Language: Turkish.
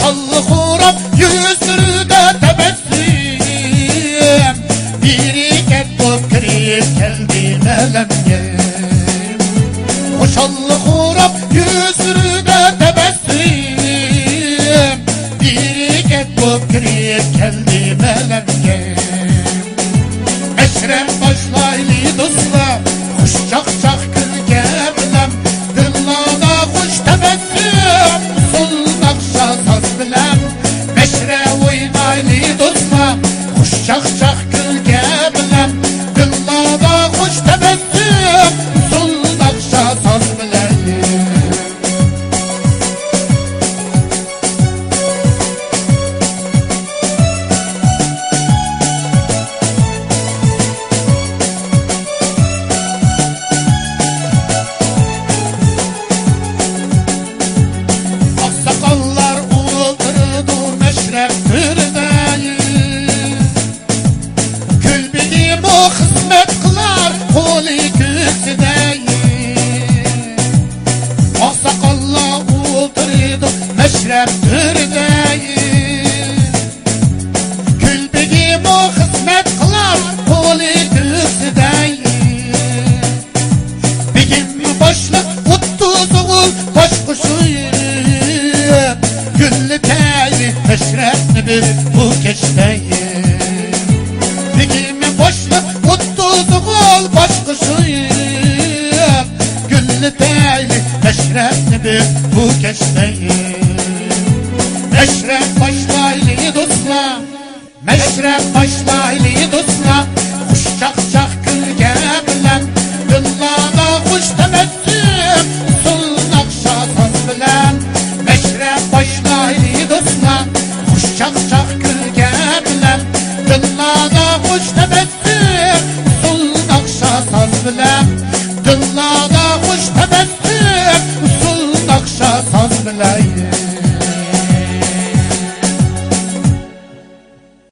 Şallı xorab yüzlürde tebessüm, biri ketbop kirib keldi melemge. Şallı xorab yüzlürde tebessüm, biri ketbop kirib keldi melemge. Eşref başlaylı dostlar, kuş çak külge bilem, dillada kuş tebessüm, usul nakşa saz bilem. Eşref oynaylı dostlar, kuş çak külge bilem, dillada kuş tebessüm, usul nakşa saz bilem. Meşrep türdeyi, kül bedim o hizmet kılar koli tüksdeyi. Begim başlık uttuz oğul baş kuşuyup, güllü teyi meşrepni bir bu geçteyi. Begim başlık uttuz oğul baş kuşuyup, güllü teyi meşrepni bir bu geçteyi. Meşrep başlaylı dostlar, meşrep başlaylı dostlar, kuş çak